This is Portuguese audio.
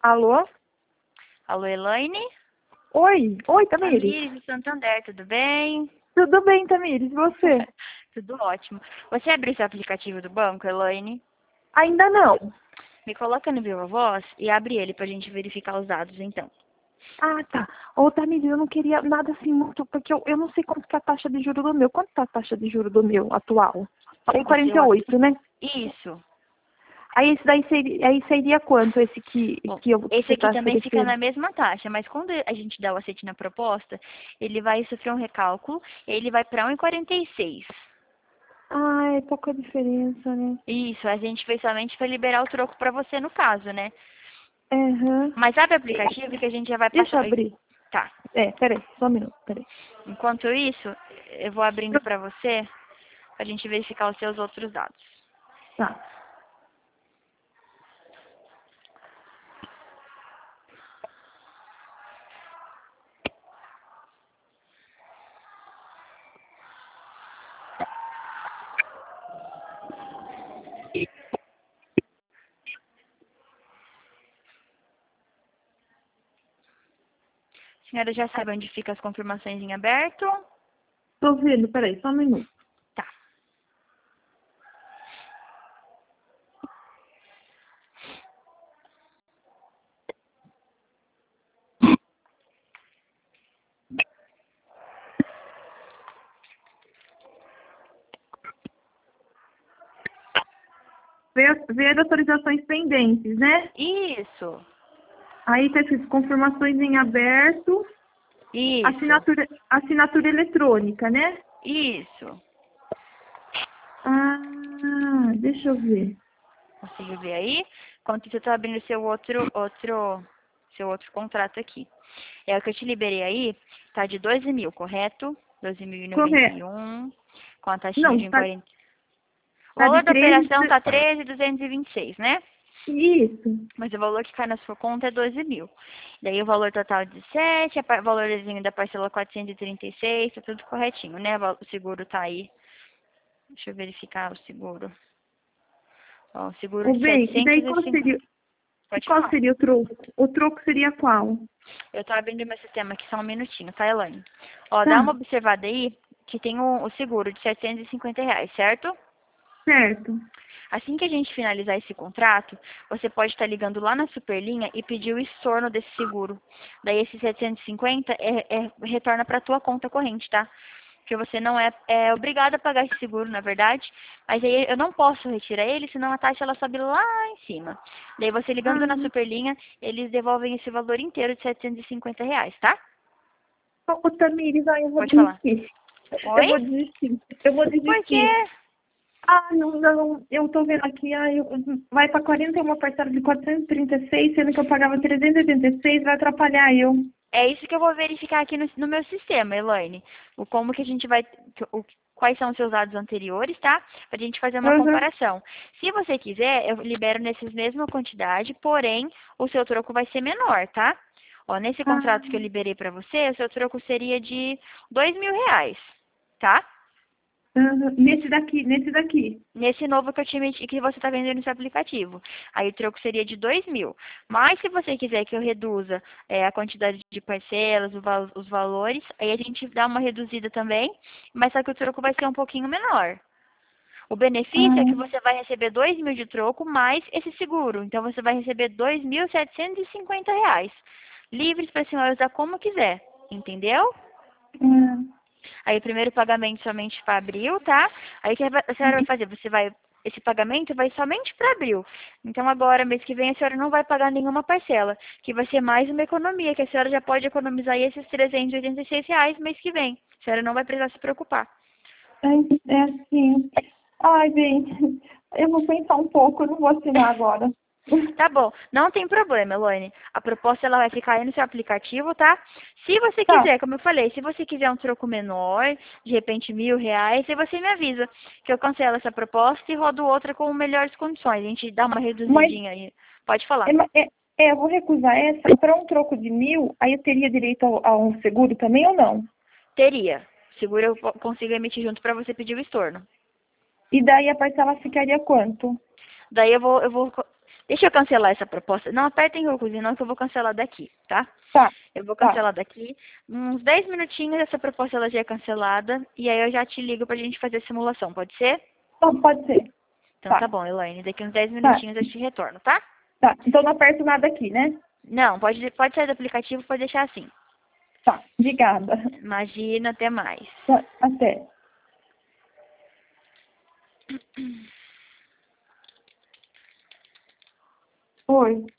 Alô? Alô, Elaine? Oi, Tamires. Tamires, do Santander, tudo bem? Tudo bem, Tamires, e você? Tudo ótimo. Você abriu seu aplicativo do banco, Elaine? Ainda não. Me coloca no Viva Voz e abre ele pra gente verificar os dados, então. Ah, tá. Ô, Tamires, eu não queria nada assim muito, porque eu não sei quanto que é a taxa de juros do meu. Quanto tá a taxa de juros do meu atual? O seu... 1,48, né? Isso. Aí esse daí seria quanto, esse Bom, que esse você aqui tá também fica oferecendo? na mesma taxa, mas quando a gente dá o aceite na proposta, ele vai sofrer um recálculo e ele vai para 1,46. Ah, é pouca diferença, né? Isso, a gente fez somente para liberar o troco para você no caso, né? Aham. Mas abre o aplicativo que a gente já vai Deixa eu passar. abrir. Tá. Peraí, só um minuto, peraí. Enquanto isso, eu vou abrindo para você, pra gente verificar os seus outros dados. Tá. A senhora já sabe onde fica as confirmações em aberto? Tô vendo, peraí, só um minuto. Tá. Ver autorizações pendentes, né? Isso. Aí tá escrito confirmações em aberto, Isso. assinatura eletrônica, né? Isso. Ah, deixa eu ver. Conseguiu ver aí? Enquanto isso, eu tô abrindo seu outro contrato aqui. É o que eu te liberei aí, tá de 12 mil, correto? 12.091, Correto. com a taxinha Não, de tá, 40. O tá de valor da 13. operação tá 13.226, né? Isso. Mas o valor que cai na sua conta é 12 mil. Daí o valor total de 7, o valorzinho da parcela 436, tá tudo corretinho, né? O seguro tá aí. Deixa eu verificar o seguro. Ó, o seguro O de bem, e daí 750. Pode qual falar. seria o troco? O troco seria qual? Eu tô abrindo meu sistema aqui só um minutinho, tá, Elaine? Ó, dá uma Tá, observada aí que tem o seguro de R$ 750, certo? certo. Assim que a gente finalizar esse contrato, você pode estar ligando lá na Superlinha e pedir o estorno desse seguro. Daí esses 750 retorna para a tua conta corrente, tá? Porque você não é obrigado a pagar esse seguro, na verdade. Mas aí eu não posso retirar ele, senão a taxa ela sobe lá em cima. Daí você ligando na Ah, Superlinha, eles devolvem esse valor inteiro de R$ 750, tá? ô Tamires, eu vou Pode falar. desistir. Eu Oi? vou desistir. Eu vou Por quê? desistir. Ah, não, eu tô vendo aqui, vai para 41 parcela de 436, sendo que eu pagava 386, vai atrapalhar eu. É isso que eu vou verificar aqui no meu sistema, Elaine. Como que a gente vai. Quais são os seus dados anteriores, tá? Pra gente fazer uma Uhum. comparação. Se você quiser, eu libero nessas mesma quantidade, porém, o seu troco vai ser menor, tá? Ó, nesse Ah, contrato que eu liberei pra você, o seu troco seria de R$ 2.000, tá? uhum. Nesse daqui. Nesse novo que eu que você está vendo no seu aplicativo. Aí o troco seria de 2 mil. Mas se você quiser que eu reduza a quantidade de parcelas, os valores, aí a gente dá uma reduzida também, mas só que o troco vai ser um pouquinho menor. O benefício é que Ah, você vai receber 2 mil de troco mais esse seguro. Então você vai receber R$ 2.750. Livres para a senhora usar como quiser. Entendeu? hum. Aí o primeiro pagamento somente para abril, tá? Aí o que a senhora vai fazer? Esse pagamento vai somente para abril. Então agora, mês que vem, a senhora não vai pagar nenhuma parcela, que vai ser mais uma economia, que a senhora já pode economizar aí esses R$ 386 mês que vem. A senhora não vai precisar se preocupar. É assim. Ai, bem, eu vou pensar um pouco, eu não vou assinar agora. Tá bom, não tem problema, Elaine. A proposta ela vai ficar aí no seu aplicativo, tá? Se você Tá, quiser, como eu falei, se você quiser um troco menor, de repente R$ 1.000, aí você me avisa que eu cancelo essa proposta e rodo outra com melhores condições. A gente dá uma mas reduzidinha aí. Pode falar. eu vou recusar essa. Para um troco de 1.000, aí eu teria direito a um seguro também ou não? Teria. Seguro eu consigo emitir junto para você pedir o estorno. E daí a parcela ficaria quanto? Daí eu vou Deixa eu cancelar essa proposta. Não apertem o cozinho não, que eu vou cancelar daqui, tá? Tá, Eu vou tá. cancelar daqui. Uns 10 minutinhos essa proposta ela já é cancelada. E aí eu já te ligo pra gente fazer a simulação, pode ser? Então, pode ser. Então Tá, tá bom, Elaine. Daqui uns 10 tá, minutinhos eu te retorno, tá? tá. Então não aperto nada aqui, né? Não, pode sair do aplicativo, pode deixar assim. Tá, obrigada. Imagina, até mais. Tá, até. Oi.